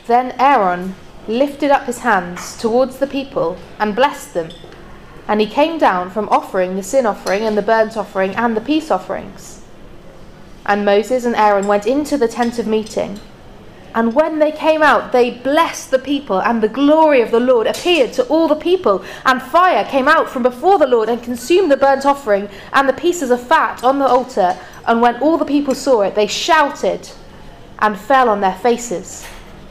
Then Aaron lifted up his hands towards the people and blessed them. And he came down from offering the sin offering and the burnt offering and the peace offerings. And Moses and Aaron went into the tent of meeting. And when they came out, they blessed the people, and the glory of the Lord appeared to all the people. And fire came out from before the Lord and consumed the burnt offering and the pieces of fat on the altar. And when all the people saw it, they shouted and fell on their faces.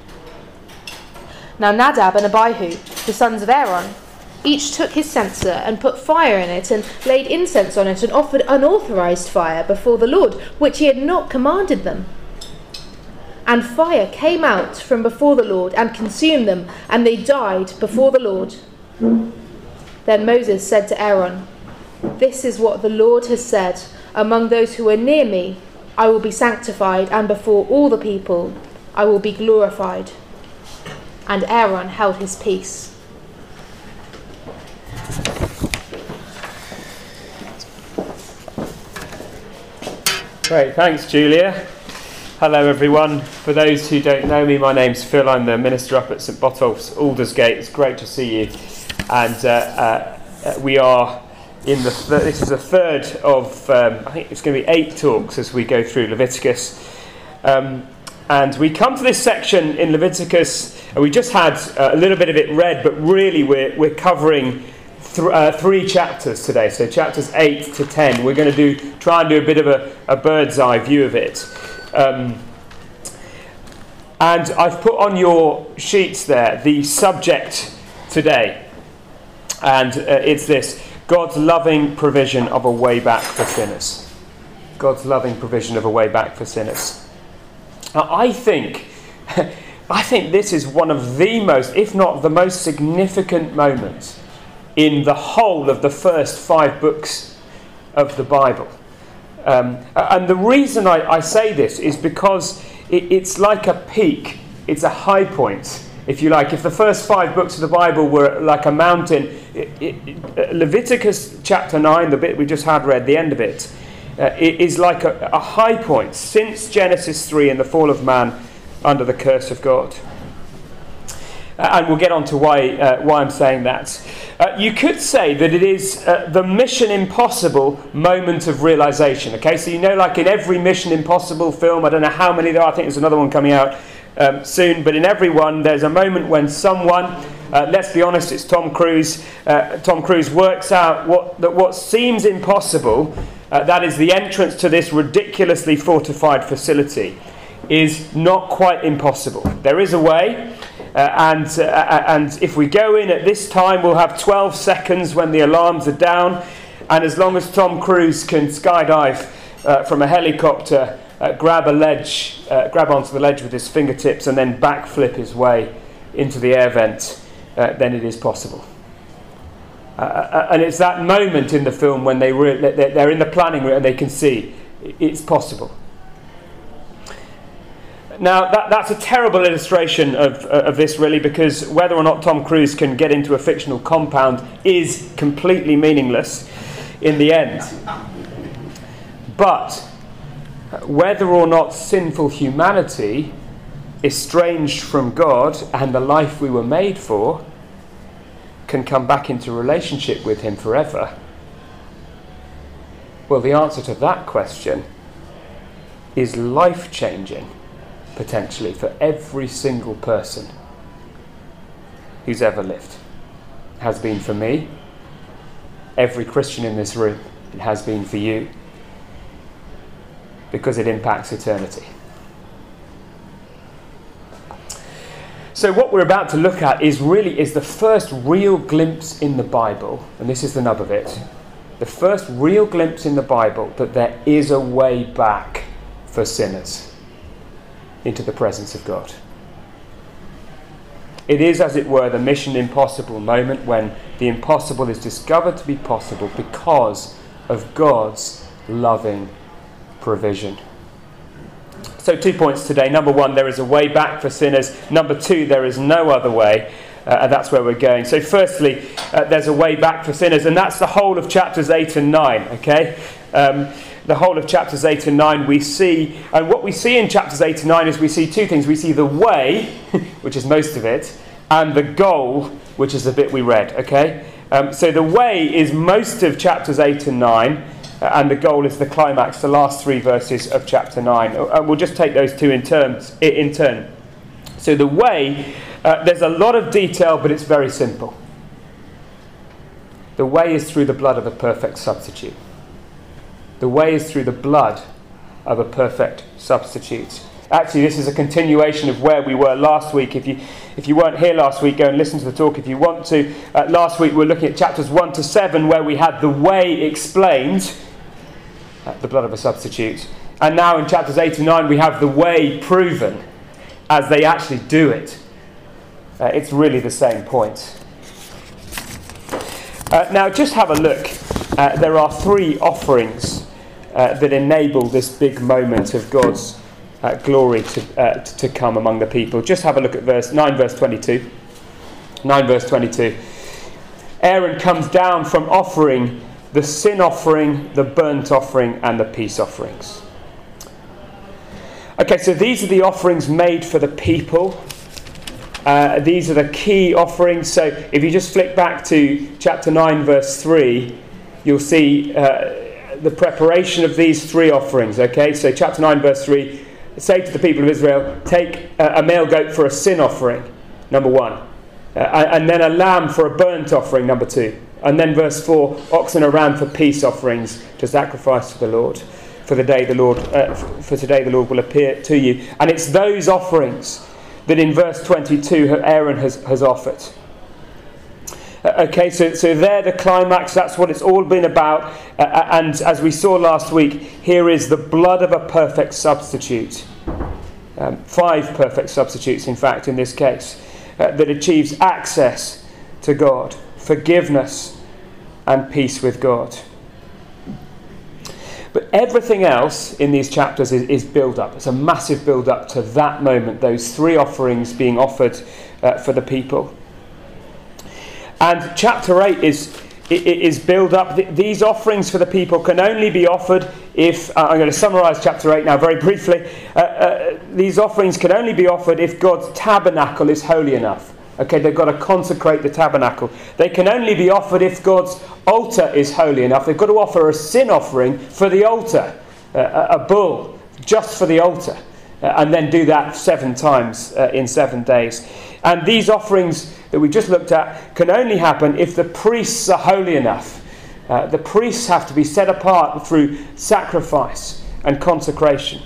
Now Nadab and Abihu, the sons of Aaron, each took his censer and put fire in it and laid incense on it and offered unauthorized fire before the Lord, which he had not commanded them. And fire came out from before the Lord and consumed them, and they died before the Lord. Then Moses said to Aaron, "This is what the Lord has said, among those who are near me, I will be sanctified, and before all the people, I will be glorified." And Aaron held his peace. Great, thanks Julia. Hello everyone. For those who don't know me, my name's Phil. I'm the minister up at St Botolph's, Aldersgate. It's great to see you. And we are in this is the third of, I think it's going to be 8 talks as we go through Leviticus. And we come to this section in Leviticus, and we just had a little bit of it read, but really we're covering 3 chapters today. So chapters 8 to 10. We're going to try and do a bit of a bird's eye view of it. And I've put on your sheets there the subject today, and it's this: God's loving provision of a way back for sinners. God's loving provision of a way back for sinners. Now, I think this is one of the most, if not the most significant moments in the whole of the first 5 books of the Bible. And the reason I say this is because it's like a peak. It's a high point, if you like. If the first 5 books of the Bible were like a mountain, Leviticus chapter 9, the bit we just had read, the end of it, is like a high point since Genesis 3 and the fall of man under the curse of God. And we'll get on to why I'm saying that. You could say that it is the Mission Impossible moment of realization. Okay, so like in every Mission Impossible film, I don't know how many there are, I think there's another one coming out soon, but in every one there's a moment when someone, let's be honest, it's Tom Cruise. Tom Cruise works out what seems impossible, that is the entrance to this ridiculously fortified facility, is not quite impossible. There is a way. And if we go in at this time, we'll have 12 seconds when the alarms are down. And as long as Tom Cruise can skydive from a helicopter, grab onto the ledge with his fingertips and then backflip his way into the air vent, then it is possible. And it's that moment in the film when they're in the planning room and they can see it's possible. Now, that's a terrible illustration of this, really, because whether or not Tom Cruise can get into a fictional compound is completely meaningless in the end. But whether or not sinful humanity, estranged from God and the life we were made for, can come back into relationship with him forever, well, the answer to that question is life-changing. Potentially for every single person who's ever lived. It has been for me, every Christian in this room. It has been for you, because it impacts eternity. So what we're about to look at is the first real glimpse in the Bible, and this is the nub of it, the first real glimpse in the Bible that there is a way back for sinners into the presence of God. It is, as it were, the Mission Impossible moment when the impossible is discovered to be possible because of God's loving provision. So 2 points today. Number 1, there is a way back for sinners. Number 2, there is no other way. And that's where we're going. So firstly, there's a way back for sinners. And that's the whole of chapters 8 and 9. Okay? the whole of chapters 8 and 9, we see, and what we see in chapters 8 and 9 is we see two things. We see the way, which is most of it, and the goal, which is the bit we read, okay? So the way is most of chapters 8 and 9, and the goal is the climax, the last three verses of chapter 9. And we'll just take those two in turn. So the way, there's a lot of detail, but it's very simple. The way is through the blood of a perfect substitute. The way is through the blood of a perfect substitute. Actually, this is a continuation of where we were last week. If you weren't here last week, go and listen to the talk if you want to. Last week we were looking at chapters 1 to 7, where we had the way explained, the blood of a substitute. And now in chapters 8 and 9 we have the way proven as they actually do it. It's really the same point. Now just have a look. There are three offerings that enable this big moment of God's glory to come among the people. Just have a look at verse 9, verse 22. 9 verse 22. Aaron comes down from offering the sin offering, the burnt offering, and the peace offerings. Okay, so these are the offerings made for the people. These are the key offerings. So if you just flick back to chapter 9 verse 3, you'll see the preparation of these three offerings. Okay, so chapter 9 verse 3, say to the people of Israel, take a male goat for a sin offering, number 1, and then a lamb for a burnt offering, number 2, and then verse 4, oxen and a ram for peace offerings to sacrifice to the Lord. For today the Lord will appear to you. And it's those offerings that in verse 22 Aaron has offered. Okay, so they're the climax. That's what it's all been about. And as we saw last week, here is the blood of a perfect substitute. 5 perfect substitutes, in fact, in this case, that achieves access to God, forgiveness, and peace with God. But everything else in these chapters is build-up. It's a massive build-up to that moment, those three offerings being offered for the people. And chapter 8 is build-up. These offerings for the people can only be offered if... I'm going to summarise chapter 8 now very briefly. These offerings can only be offered if God's tabernacle is holy enough. Okay, they've got to consecrate the tabernacle. They can only be offered if God's altar is holy enough. They've got to offer a sin offering for the altar, a bull, just for the altar, and then do that 7 times in 7 days. And these offerings that we just looked at can only happen if the priests are holy enough. The priests have to be set apart through sacrifice and consecration.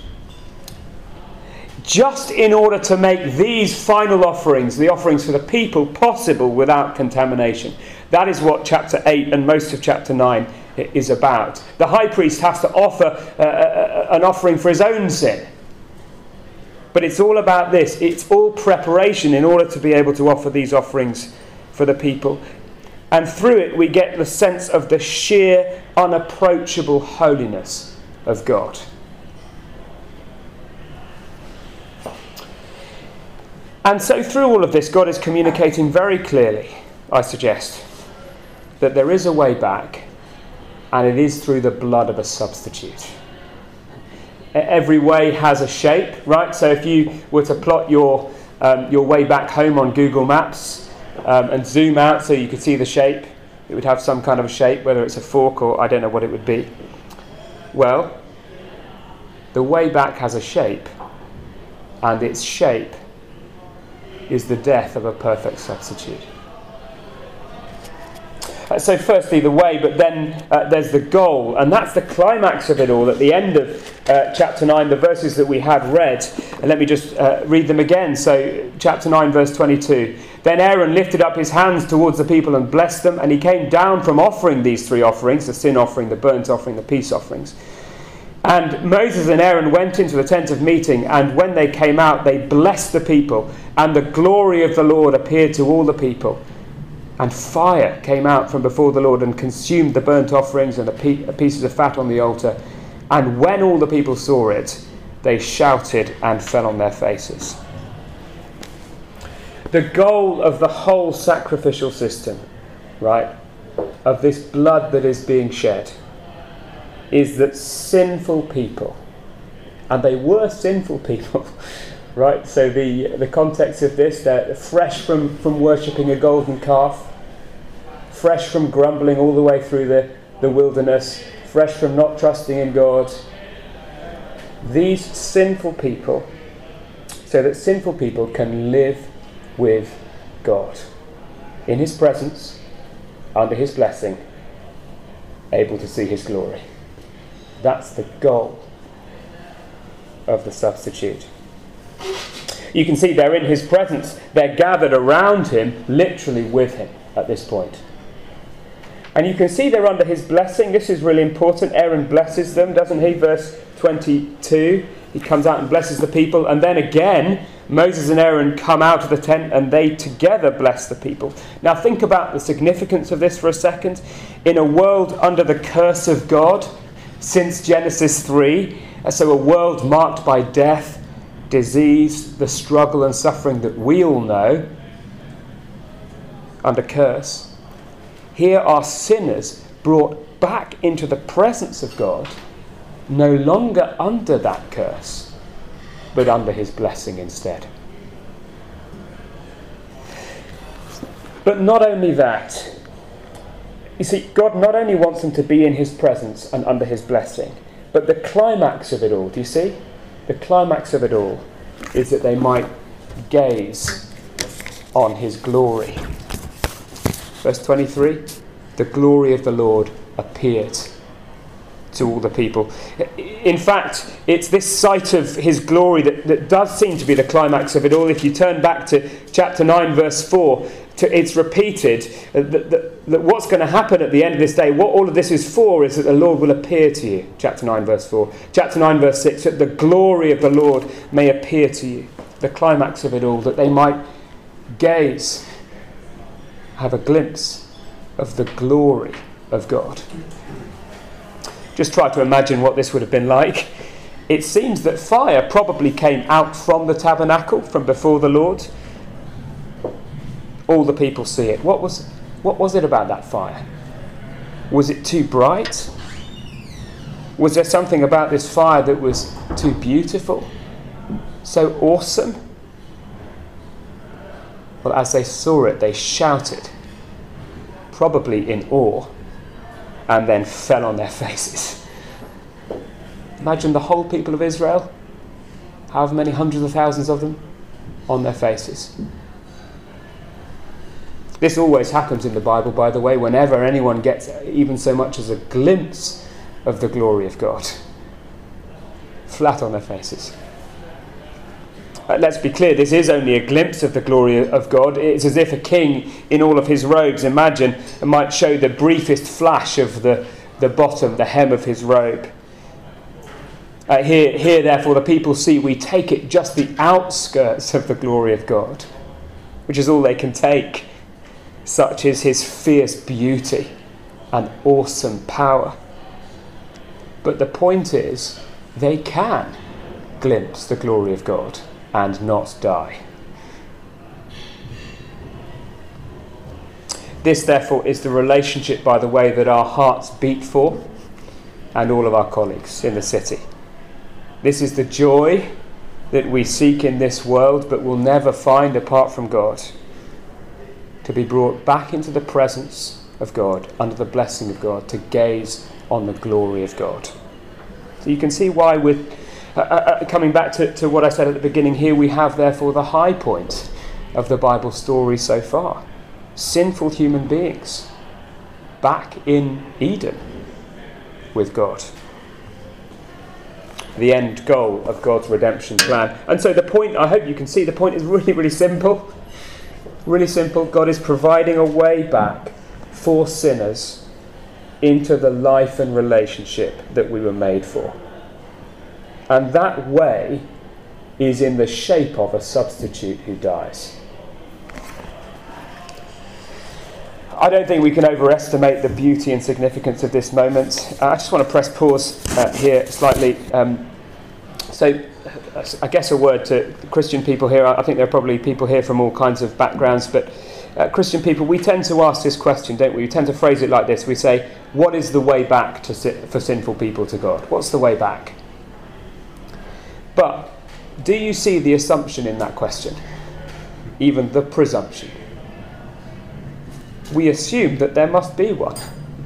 Just in order to make these final offerings, the offerings for the people, possible without contamination. That is what chapter 8 and most of chapter 9 is about. The high priest has to offer an offering for his own sin. But it's all about this. It's all preparation in order to be able to offer these offerings for the people. And through it we get the sense of the sheer, unapproachable holiness of God. And so through all of this, God is communicating very clearly, I suggest, that there is a way back, and it is through the blood of a substitute. Every way has a shape, right? So if you were to plot your way back home on Google Maps and zoom out so you could see the shape, it would have some kind of a shape, whether it's a fork or I don't know what it would be. Well, the way back has a shape, and its shape is the death of a perfect substitute. So firstly the way, but then there's the goal, and that's the climax of it all at the end of chapter 9, the verses that we had read. And let me just read them again. So chapter 9 verse 22. Then Aaron lifted up his hands towards the people and blessed them, and he came down from offering these 3 offerings, the sin offering, the burnt offering, the peace offerings. And Moses and Aaron went into the tent of meeting, and when they came out, they blessed the people, and the glory of the Lord appeared to all the people. And fire came out from before the Lord and consumed the burnt offerings and the pieces of fat on the altar. And when all the people saw it, they shouted and fell on their faces. The goal of the whole sacrificial system, right, of this blood that is being shed, is that sinful people, and they were sinful people, right? So the context of this, they're fresh from worshipping a golden calf, fresh from grumbling all the way through the wilderness, fresh from not trusting in God. These sinful people, so that sinful people can live with God in his presence, under his blessing, able to see his glory. That's the goal of the substitute. You can see they're in his presence. They're gathered around him, literally with him at this point. And you can see they're under his blessing. This is really important. Aaron blesses them, doesn't he? Verse 22. He comes out and blesses the people. And then again, Moses and Aaron come out of the tent and they together bless the people. Now think about the significance of this for a second. In a world under the curse of God since Genesis 3, so a world marked by death, disease, the struggle and suffering that we all know, under curse, here are sinners brought back into the presence of God, no longer under that curse, but under his blessing instead. But not only that, you see, God not only wants them to be in his presence and under his blessing, but the climax of it all, do you see? The climax of it all is that they might gaze on his glory. Verse 23, the glory of the Lord appeared to all the people. In fact, it's this sight of his glory that does seem to be the climax of it all. If you turn back to chapter 9, verse 4, it's repeated that what's going to happen at the end of this day, what all of this is for, is that the Lord will appear to you. Chapter 9, verse 4. Chapter 9, verse 6, that the glory of the Lord may appear to you. The climax of it all, that they might gaze, have a glimpse of the glory of God. Just try to imagine what this would have been like. It seems that fire probably came out from the tabernacle, from before the Lord. All the people see it. What was it about that fire? Was it too bright? Was there something about this fire that was too beautiful? So awesome? Well, as they saw it, they shouted, probably in awe, and then fell on their faces. Imagine the whole people of Israel, however many hundreds of thousands of them, on their faces. This always happens in the Bible, by the way, whenever anyone gets even so much as a glimpse of the glory of God. Flat on their faces. Let's be clear, this is only a glimpse of the glory of God. It's as if a king in all of his robes, imagine, might show the briefest flash of the bottom, the hem of his robe. Here, therefore, the people see, we take it, just the outskirts of the glory of God, which is all they can take. Such is his fierce beauty and awesome power. But the point is, they can glimpse the glory of God and not die. This, therefore, is the relationship, by the way, that our hearts beat for, and all of our colleagues in the city. This is the joy that we seek in this world, but will never find apart from God. To be brought back into the presence of God, under the blessing of God, to gaze on the glory of God. So you can see why with coming back to what I said at the beginning, here we have therefore the high point of the Bible story so far. Sinful human beings back in Eden with God. The end goal of God's redemption plan. And so the point, I hope you can see, the point is really, really simple. Really simple. God is providing a way back for sinners into the life and relationship that we were made for. And that way is in the shape of a substitute who dies. I don't think we can overestimate the beauty and significance of this moment. I just want to press pause here slightly. So I guess a word to Christian people here. I think there are probably people here from all kinds of backgrounds, but Christian people, we tend to ask this question, don't we? We tend to phrase it like this. We say, what is the way back for sinful people to God? What's the way back? But do you see the assumption in that question? Even the presumption. We assume that there must be one.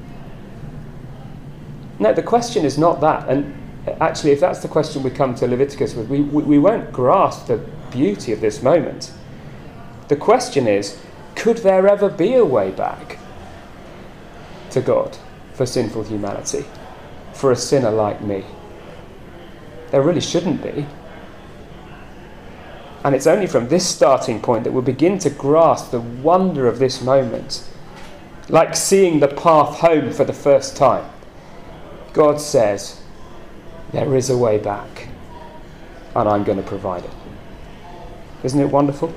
No, the question is not that. And actually, if that's the question we come to Leviticus with, we won't grasp the beauty of this moment. The question is, could there ever be a way back to God for sinful humanity, for a sinner like me? There really shouldn't be. And it's only from this starting point that we'll begin to grasp the wonder of this moment. Like seeing the path home for the first time. God says, there is a way back, and I'm going to provide it. Isn't it wonderful?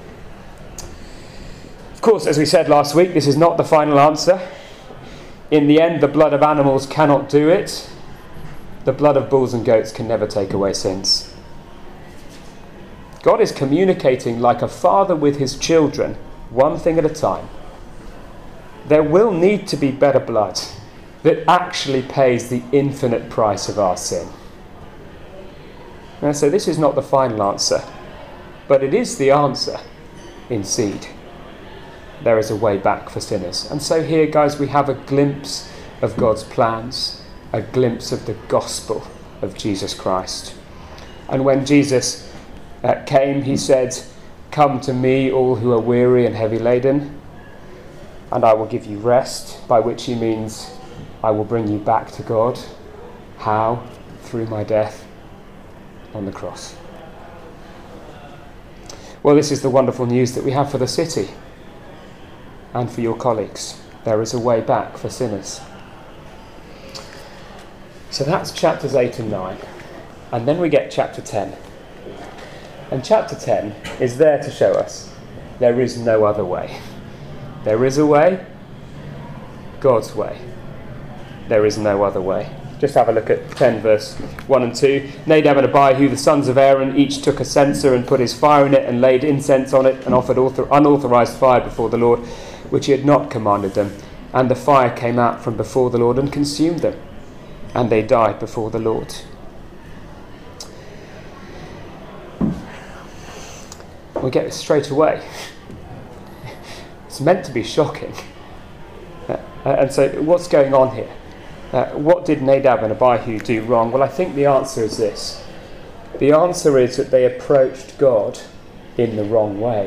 Of course, as we said last week, this is not the final answer. In the end, the blood of animals cannot do it. The blood of bulls and goats can never take away sins. God is communicating like a father with his children, one thing at a time. There will need to be better blood that actually pays the infinite price of our sin. And so this is not the final answer, but it is the answer in seed. There is a way back for sinners. And so here, guys, we have a glimpse of God's plans, a glimpse of the gospel of Jesus Christ. And when Jesus came, he said, "Come to me, all who are weary and heavy laden, and I will give you rest," by which he means, I will bring you back to God. How? Through my death on the cross. Well, this is the wonderful news that we have for the city and for your colleagues. There is a way back for sinners. So that's chapters 8 and 9. And then we get chapter 10. And chapter 10 is there to show us there is no other way. There is a way, God's way. There is no other way. Just have a look at 10 verse 1 and 2. Nadab and Abihu, the sons of Aaron, each took a censer and put his fire in it and laid incense on it and offered unauthorized fire before the Lord, which he had not commanded them. And the fire came out from before the Lord and consumed them. And they died before the Lord. We get this straight away. It's meant to be shocking. And so what's going on here? What did Nadab and Abihu do wrong? Well, I think the answer is this. The answer is that they approached God in the wrong way.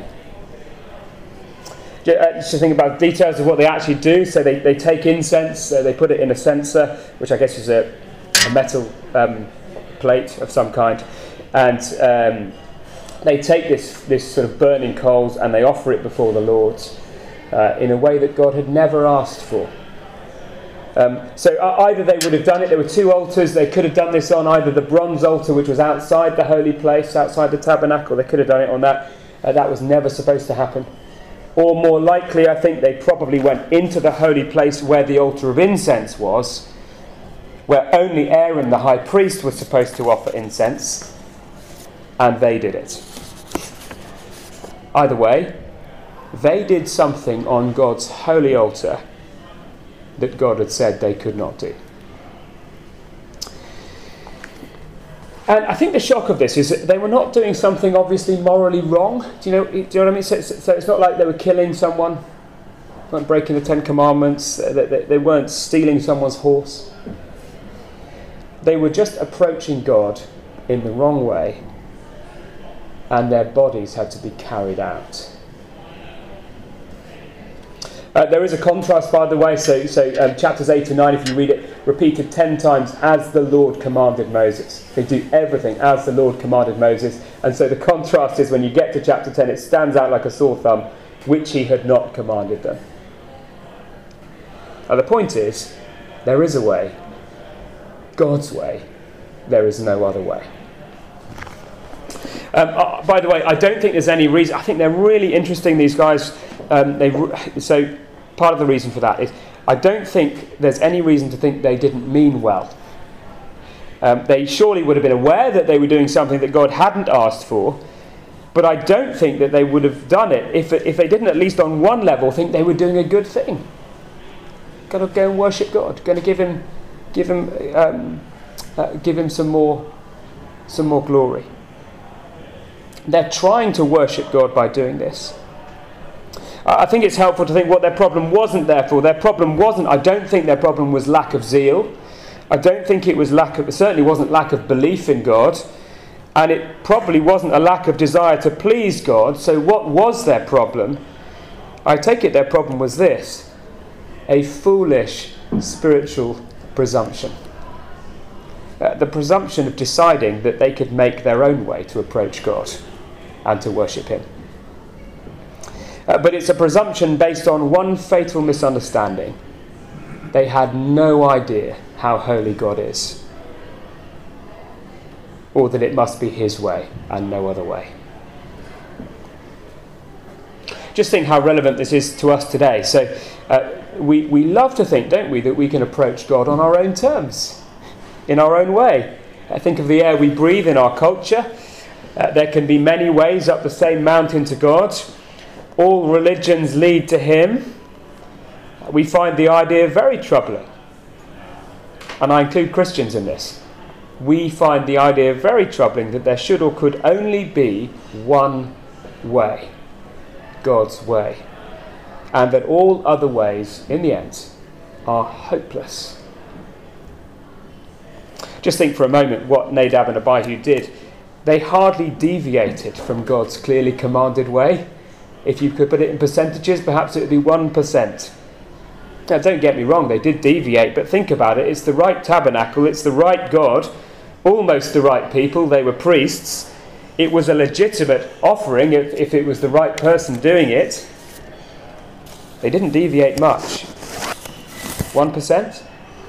Just think about details of what they actually do. So they take incense, they put it in a censer, which I guess is a metal plate of some kind, and they take this sort of burning coals and they offer it before the Lord in a way that God had never asked for. So either they would have done it, there were two altars, they could have done this on either the bronze altar, which was outside the holy place, outside the tabernacle, they could have done it on that. That was never supposed to happen. Or more likely, I think they probably went into the holy place where the altar of incense was, where only Aaron, the high priest, was supposed to offer incense, and they did it. Either way, they did something on God's holy altar that God had said they could not do. And I think the shock of this is that they were not doing something obviously morally wrong. Do you know what I mean? So it's not like they were killing someone, they weren't breaking the 10 Commandments, they weren't stealing someone's horse. They were just approaching God in the wrong way, and their bodies had to be carried out. There is a contrast, by the way, so chapters 8 and 9, if you read it, repeated 10 times, as the Lord commanded Moses. They do everything as the Lord commanded Moses. And so the contrast is when you get to chapter 10, it stands out like a sore thumb, which he had not commanded them. And the point is, there is a way, God's way, there is no other way. By the way, I don't think there's any reason. I think they're really interesting, these guys. So part of the reason for that is I don't think there's any reason to think they didn't mean well. They surely would have been aware that they were doing something that God hadn't asked for, But I don't think that they would have done it if they didn't, at least on one level, think they were doing a good thing. Got to go and worship God. Going to give him some more glory. They're trying to worship God by doing this. I think it's helpful to think what their problem wasn't. Therefore, their problem wasn't. I don't think their problem was lack of zeal. I don't think it was certainly wasn't lack of belief in God. And it probably wasn't a lack of desire to please God. So what was their problem? I take it their problem was this: a foolish spiritual presumption. The presumption of deciding that they could make their own way to approach God and to worship him. But it's a presumption based on one fatal misunderstanding. They had no idea how holy God is, or that it must be his way and no other way. Just think how relevant this is to us today. So we love to think, don't we, that we can approach God on our own terms, in our own way. Think of the air we breathe in our culture. There can be many ways up the same mountain to God. All religions lead to him. We find the idea very troubling. And I include Christians in this. We find the idea very troubling that there should or could only be one way, God's way, and that all other ways, in the end, are hopeless. Just think for a moment what Nadab and Abihu did. They hardly deviated from God's clearly commanded way. If you could put it in percentages, perhaps it would be 1%. Now, don't get me wrong, they did deviate, but think about it. It's the right tabernacle, it's the right God, almost the right people. They were priests. It was a legitimate offering if it was the right person doing it. They didn't deviate much. 1%?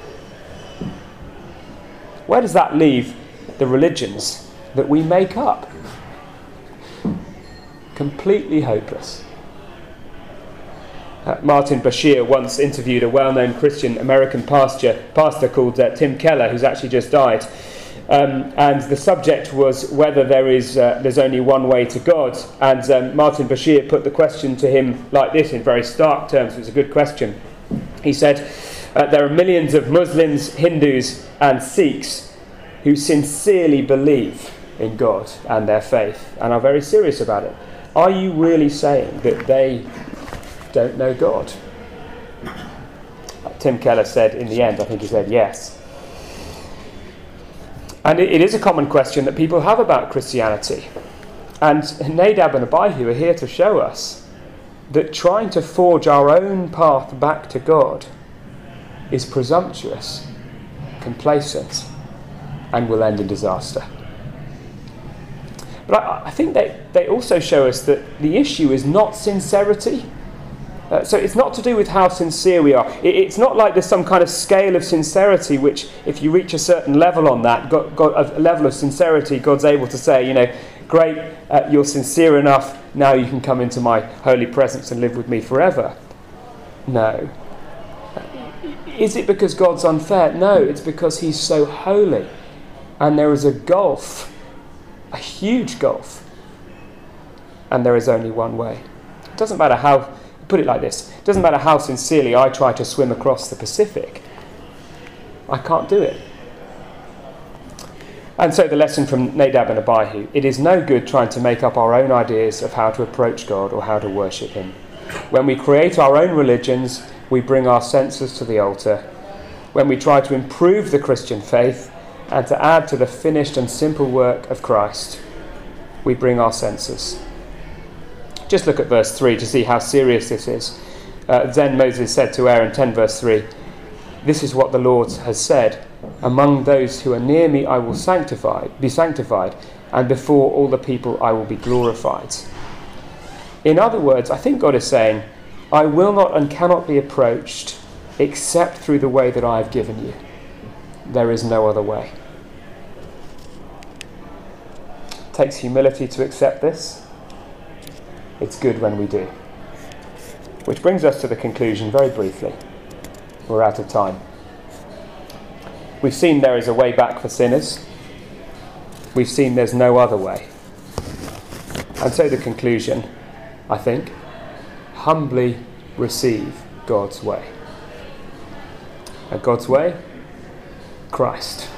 Where does that leave the religions that we make up? Completely hopeless. Martin Bashir once interviewed a well-known Christian American pastor called Tim Keller, who's actually just died. And the subject was whether there's only one way to God. And Martin Bashir put the question to him like this in very stark terms. It was a good question. He said, there are millions of Muslims, Hindus and Sikhs who sincerely believe in God and their faith and are very serious about it. Are you really saying that they don't know God? Tim Keller said in the end, I think he said yes. And it is a common question that people have about Christianity. And Nadab and Abihu are here to show us that trying to forge our own path back to God is presumptuous, complacent, and will end in disaster. But I think they also show us that the issue is not sincerity. So it's not to do with how sincere we are. It's not like there's some kind of scale of sincerity which, if you reach a certain level on that, a level of sincerity, God's able to say, great, you're sincere enough, now you can come into my holy presence and live with me forever. No. Is it because God's unfair? No, it's because he's so holy. And there is a gulf, a huge gulf. And there is only one way. It doesn't matter how... Put it like this. It doesn't matter how sincerely I try to swim across the Pacific. I can't do it. And so the lesson from Nadab and Abihu: it is no good trying to make up our own ideas of how to approach God or how to worship him. When we create our own religions, we bring our senses to the altar. When we try to improve the Christian faith and to add to the finished and simple work of Christ, we bring our senses. Just look at verse 3 to see how serious this is. Then Moses said to Aaron, 10 verse 3, "This is what the Lord has said, among those who are near me I will be sanctified, and before all the people I will be glorified." In other words, I think God is saying, I will not and cannot be approached except through the way that I have given you. There is no other way. It takes humility to accept this. It's good when we do. Which brings us to the conclusion very briefly. We're out of time. We've seen there is a way back for sinners. We've seen there's no other way. And so the conclusion, I think, humbly receive God's way. And God's way? Christ.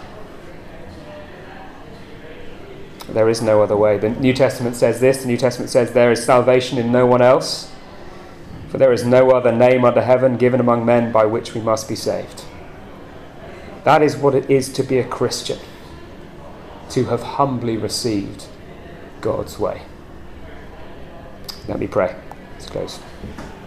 There is no other way. The New Testament says this. The New Testament says there is salvation in no one else, for there is no other name under heaven given among men by which we must be saved. That is what it is to be a Christian, to have humbly received God's way. Let me pray. Let's close.